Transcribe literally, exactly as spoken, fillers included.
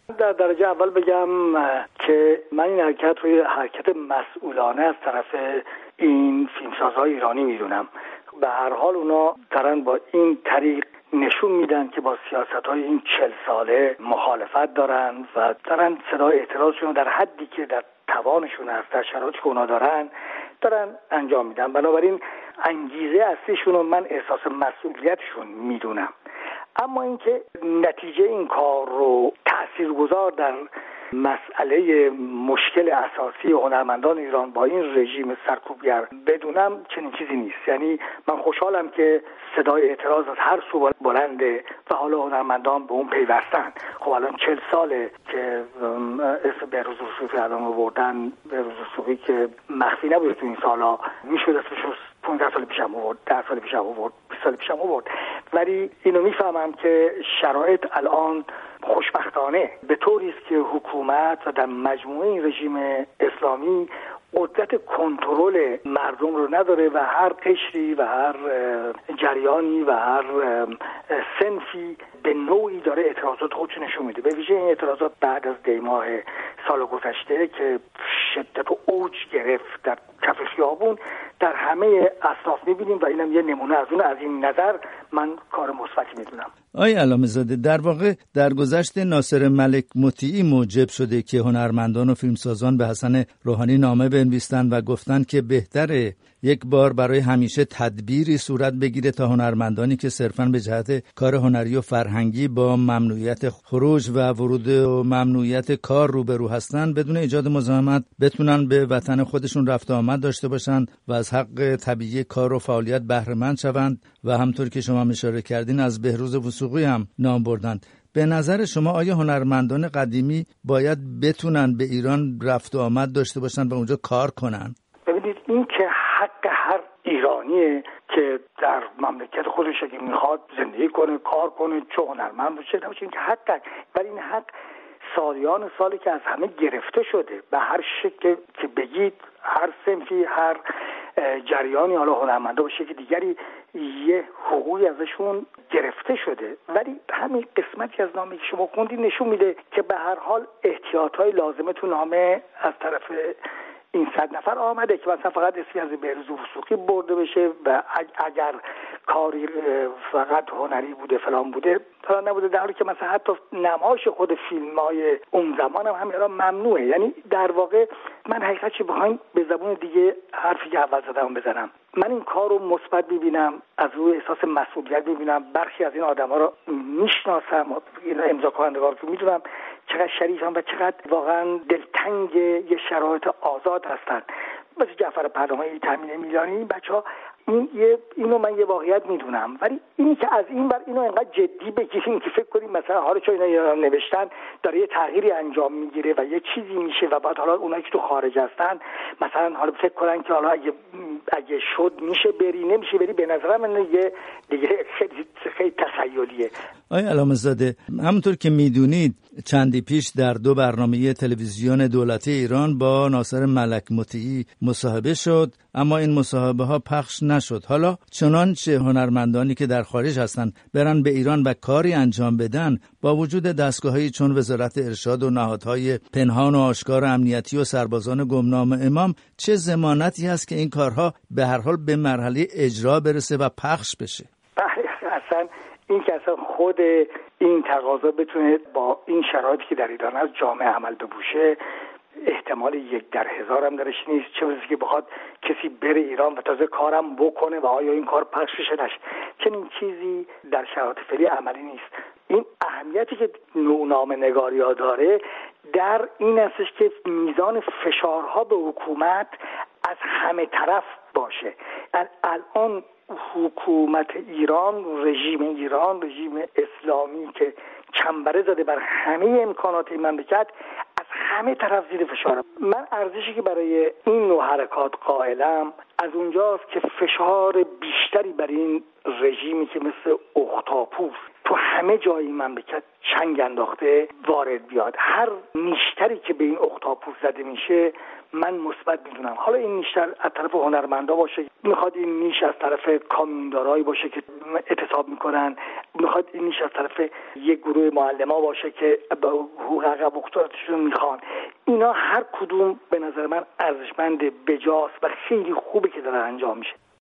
در درجه اول بگم که من این حرکت روی حرکت مسئولانه از طرف این فیلمسازهای ایرانی میدونم. به هر حال اونا دارن با این طریق نشون میدن که با سیاست‌های این چل ساله مخالفت دارن و دارن صدای اعتراضشون در حدی که در توانشون هست، در شرایطی که اونا دارن دارن انجام میدن. بنابراین انگیزه اصلیشون رو من احساس مسئولیتشون میدونم. اما اینکه نتیجه این کار رو تاثیرگذار در مسئله مشکل اساسی هنرمندان ایران با این رژیم سرکوبگر بدونم، چنین چیزی نیست. یعنی من خوشحالم که صدای اعتراض از هر سو بلنده و حالا هنرمندان به اون پیوستن. خب الان چل ساله که اسم بهروز وثوقی الان آوردن. بهروز وثوقی که مخفی نبود تو این سالا، میشد اسمش رو پانزده سال پیشم آورد، ده سال پیشم آورد، بیست سال پیشم آورد. ولی اینو میفهمم که شرایط الان خوشبختانه به طوری است که حکومت و در مجموعه این رژیم اسلامی قدرت کنترل مردم رو نداره و هر قشری و هر جریانی و هر صنفی به نوعی داره اعتراضات خودش نشون میده. به ویژه این اعتراضات بعد از دی ماه سال گذشته که شدت و اوج گرفت در کف خیابون در همه اصناف میبینیم و اینم یه نمونه از اون. از این نظر من کار مثبتی میدونم. آقای علامه زاده، در واقع در گذشته ناصر ملک مطیعی موجب شده که هنرمندان و فیلمسازان به حسن روحانی نامه بنویسند و گفتند که بهتره یک بار برای همیشه تدبیری صورت بگیره تا هنرمندانی که صرفاً به جهت کار هنری و فرهنگی با ممنوعیت خروج و ورود و ممنوعیت کار روبرو هستند بدون ایجاد مزاحمت بتونن به وطن خودشون رفت و آمد داشته باشند و از حق طبیعی کار و فعالیت بهره مند شوند و همطور که شما اشاره کردین از بهروز وثوقی هم نام بردند. به نظر شما آیا هنرمندان قدیمی باید بتونن به ایران رفت و آمد داشته باشن و اونجا کار کنن؟ ببینید، این که حق هر ایرانیه که در مملکت خودش اگه میخواد زندگی کنه، کار کنه، چه هنرمند باشه نباشه، این که حق. ولی این حق سالیان سالی که از همه گرفته شده به هر شکل که بگید، هر صنفی، هر جریانی، حالا هنرمندا باشه که دیگری، یه حقوقی ازشون گرفته شده. ولی همین قسمتی از نامه که شما خوندید نشون میده که به هر حال احتیاطهای لازمه تو نامه از طرف این صد نفر آمده که مثلا فقط اسمی از بهروز وثوقی برده بشه و اگر کاری فقط هنری بوده فلان بوده فلان نبوده، در حالی که مثلا حتی نمایش خود فیلم‌های اون زمان هم همین ممنوعه. یعنی در واقع من حقیقت چه بخوایم به زبون دیگه حرفی که اول زدم بزنم، من این کار رو مثبت می‌بینم، از روی احساس مسئولیت می‌بینم. برخی از این آدم‌ها رو میشناسم، این امضا کنندگان رو می‌دونم چقدر شریفن و چقدر واقعا دلتنگ یه شرایط آزاد هستن. مثل جعفر پرنامه‌ای، تامین میلانی، این بچه‌ها این یه اینو من یه واقعیت میدونم. ولی اینی که از این ور اینو انقدر جدی بگیریم که فکر کنیم مثلا حالا چون اینا نوشتن داره یه تغییری انجام میگیره و یه چیزی میشه و بعد حالا اونایی که تو خارج هستن مثلا حالا فکر کنن که حالا اگه اگه شد میشه بری، نمیشه بری، به نظر من یه دیگه خیلی خیلی تخیلیه. آقای علامه زاده، همونطور که میدونید چندی پیش در دو برنامه تلویزیون دولتی ایران با ناصر ملک مطیعی مصاحبه شد، اما این مصاحبه ها پخش نشد. حالا چنانچه هنرمندانی که در خارج هستند برن به ایران و کاری انجام بدن، با وجود دستگاهایی چون وزارت ارشاد و نهادهای پنهان و آشکار امنیتی و سربازان گمنام امام، چه ضمانتی هست که این کارها به هر حال به مرحله اجرا برسه و پخش بشه؟ اصلا این که اصلا خود این تقاضا بتونه با این شرایطی که در ایران از جامعه عمل بپوشه، احتمال یک در هزار هم درش نیست. چه برسه که بخواد کسی بره ایران و تازه کارم بکنه و آیا این کار پخش بشه نشه. چنین چیزی در شرایط فعلی عملی نیست. این اهمیتی که نامه‌نگاری ها داره در این استش که میزان فشارها به حکومت از همه طرف باشه. الان حکومت ایران، رژیم ایران، رژیم اسلامی که چنبره زده بر همه امکانات این مملکت، از همه طرف زیر فشارم. من ارزشی که برای این نوع حرکات قائلم از اونجاست که فشار بیشتری بر این رژیمی که مثل اختاپوس تو همه جای مملکت چنگ انداخته وارد بیاد. هر نیشتری که به این اختاپوس زده میشه من مثبت میدونم. حالا این نیشتر از طرف هنرمندا باشه، میخواد این نیش از طرف کامیوندارایی باشه که اعتصاب میکنن، میخواد این نیش از طرف یک گروه معلما باشه که به حقوق عقب افتادگان میخوان. اینا هر کدوم به نظر من ارزشمند، بجاست و خیلی خوبه که داره انجام میشه.